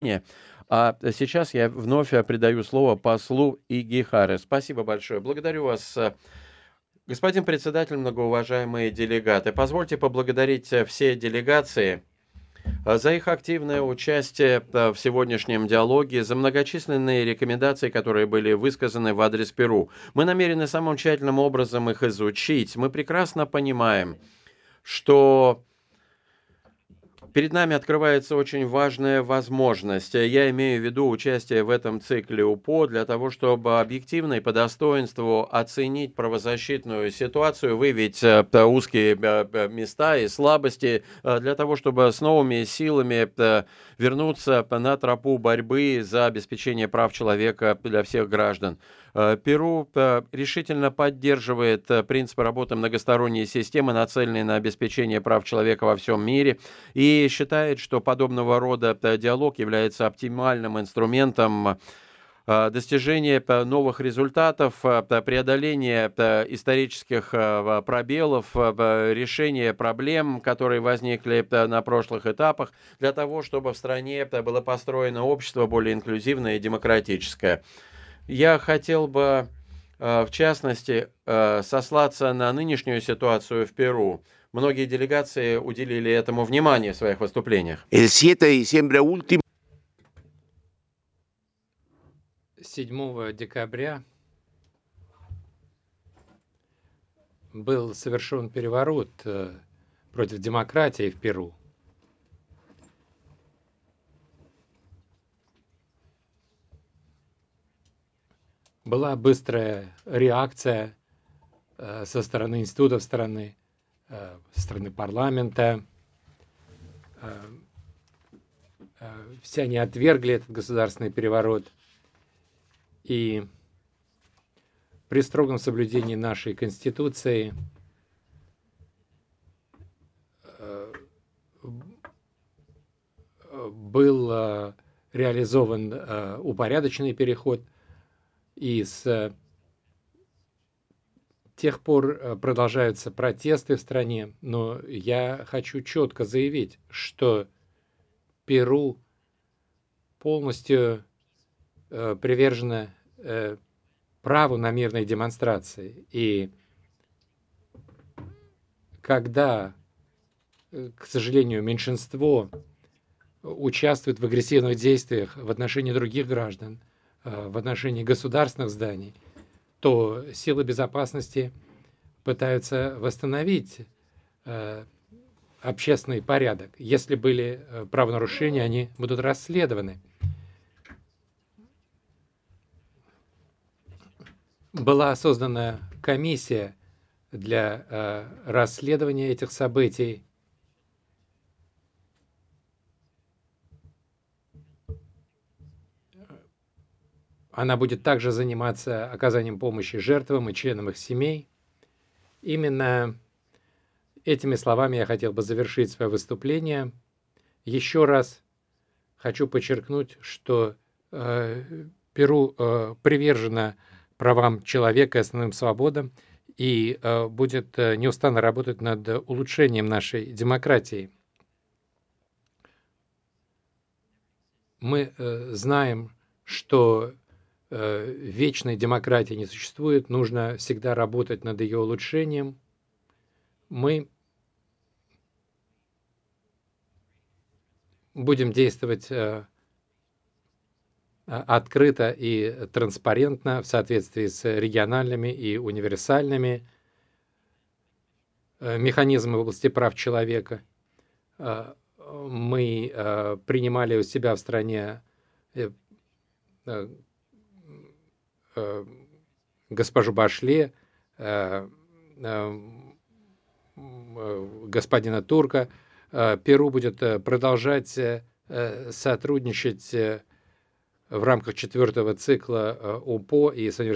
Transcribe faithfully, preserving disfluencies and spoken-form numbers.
Не. А сейчас я вновь э, передаю слово послу Игихаре. Спасибо большое. Благодарю вас, э, господин председатель, многоуважаемые делегаты. Позвольте поблагодарить э, все делегации э, за их активное участие э, в сегодняшнем диалоге, за многочисленные рекомендации, которые были высказаны в адрес Перу. Мы намерены самым тщательным образом их изучить. Мы прекрасно понимаем, что перед нами открывается очень важная возможность. Я имею в виду участие в этом цикле УПО для того, чтобы объективно и по достоинству оценить правозащитную ситуацию, выявить э, п- узкие э, э, места и слабости, э, для того, чтобы с новыми силами э, вернуться на тропу борьбы за обеспечение прав человека для всех граждан. Э, Перу э, решительно поддерживает э, принципы работы многосторонней системы, нацеленные на обеспечение прав человека во всем мире, и считает, что подобного рода э, диалог является оптимальным инструментом э, достижения э, новых результатов, э, преодоления э, исторических э, пробелов, э, решения проблем, которые возникли э, на прошлых этапах, для того, чтобы в стране э, было построено общество более инклюзивное и демократическое. Я хотел бы, э, в частности, э, сослаться на нынешнюю ситуацию в Перу. Многие делегации уделили этому внимание в своих выступлениях. El siete de diciembre último. седьмого декабря был совершен переворот э, против демократии в Перу. Была быстрая реакция э, со стороны институтов страны, э, со стороны парламента. Э, э, все они отвергли этот государственный переворот. И при строгом соблюдении нашей Конституции э, был э, реализован э, упорядоченный переход, и с тех пор э, продолжаются протесты в стране, но я хочу четко заявить, что Перу полностью э, привержено э, праву на мирные демонстрации. И когда, э, к сожалению, меньшинство участвует в агрессивных действиях в отношении других граждан, э, в отношении государственных зданий, то силы безопасности пытаются восстановить э, общественный порядок. Если были э, правонарушения, они будут расследованы. Была создана комиссия для э, расследования этих событий. Она будет также заниматься оказанием помощи жертвам и членам их семей. Именно этими словами я хотел бы завершить свое выступление. Еще раз хочу подчеркнуть, что э, Перу э, привержено правам человека и основным свободам и э, будет э, неустанно работать над улучшением нашей демократии. Мы э, знаем, что э, вечной демократии не существует, нужно всегда работать над ее улучшением. Мы будем действовать э, открыто и транспарентно в соответствии с региональными и универсальными э, механизмами в области прав человека. Э, Мы э, принимали у себя в стране э, э, э, госпожу Башле, э, э, э, господина Турка. Э, Перу будет э, продолжать э, сотрудничать э, в рамках четвертого цикла э, УПО и с